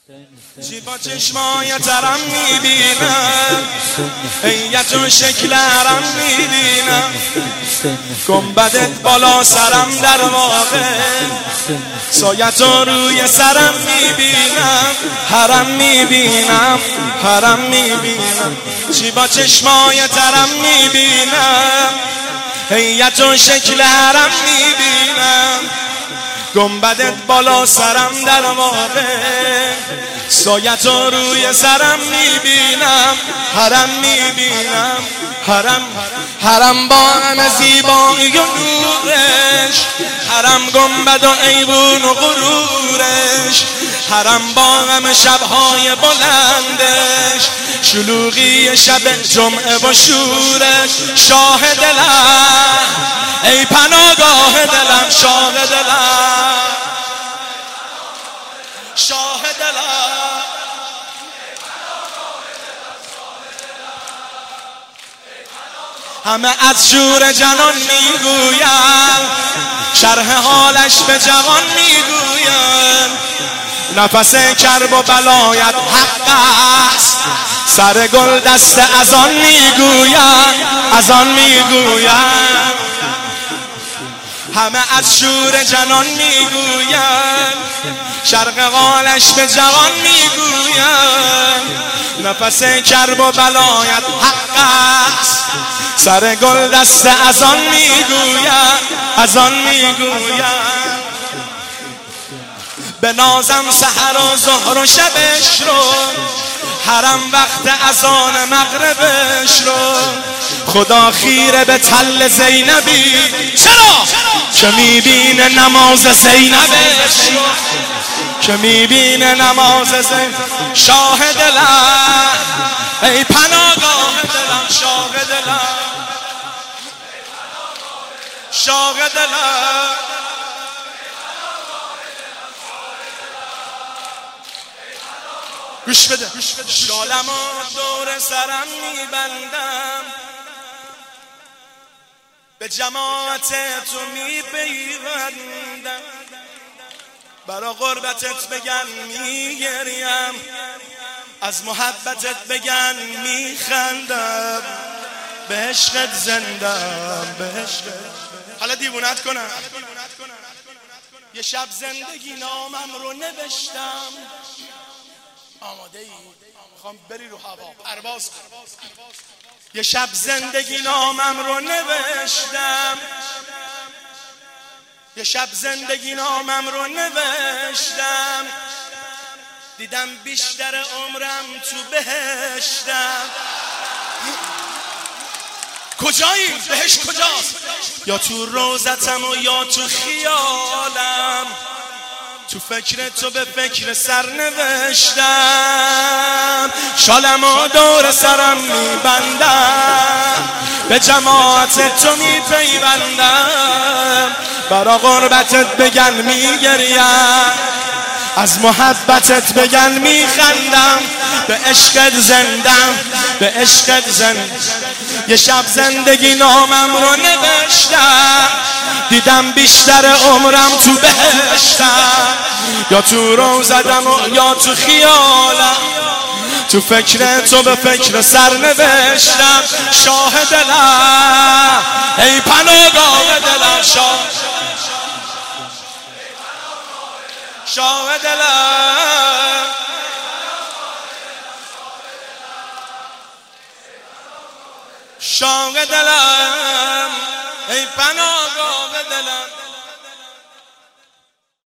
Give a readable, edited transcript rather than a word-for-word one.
چی با چشمای ترم میبینم، هیئت و شکل حرم میبینم، گنبدت بالا سرم در واقع، سایت و روی سرم میبینم، حرم میبینم، حرم میبینم. چی با چشمای ترم میبینم، هیئت و شکل حرم میبینم، گنبدت بالا سرم در واقع، سایت و روی سرم میبینم، حرم میبینم، حرم با همه زیبایی و نورش، حرم گنبد و ایوون و غرورش، حرم با همه شبهای بلندش، شلوغی شب جمعه و شورش. شاه دلم ای پناهگاه دلم، شاه دلم، شاه دلم، همه از شور جنان میگویم، شرح حالش به جوان میگویم، نفس کرب و بلایت حق است، سر گل دست از آن میگویم، از آن میگویم، همه از شور جنان میگویم، شرق حالش به جوان میگویم، نفس کرب و بلایت حق است، سر گل دست از آن میگویم، از آن میگویم. به نازم سحر و ظهر و شبش رو، حرم وقت اذان مغربش رو، خدا خیره به تل زینبی، چرا؟ که میبینه نماز زینبش رو، که میبینه نماز زینب. شاه دلم ای پناهگاه دلم، شاه دلم، شاه دلم، گوش بده. شالمو دور سرم میبندم، به جماعت تو میپیوندم، برا غربتت بگن میگریم، از محبتت بگن میخندم، به عشقت زندم، به عشقت. حالا دیوونت کنم. یه شب زندگی نامم رو نوشتم، آماده ای؟ میخوام بری رو هوا پرواز. یه شب زندگی نامم رو نوشتم، یه شب زندگی نامم رو نوشتم، دیدم بیشتر عمرم تو بهشتم. کجایی؟ بهشت کجاست؟ یا تو روزتم و یا تو خیالم، تو فکر تو به فکر سر نوشتم، شالمو دور سرم میبندم، به جماعت تو میپیوندم، برا غربتت بگن میگریم، از محبتت بگن میخندم، به عشقت زندم، به عشقت زندم. یه شب زندگی نامم رو نوشتم، دیدم بیشتر عمرم تو بهشتم، یا تو روزدم و یا تو خیالم، تو فکر تو به فکر سر نوشتم. شاه دلم ای پناهگاه دلم، شاه دلم، شاه دلم ای پناهگاه دلم.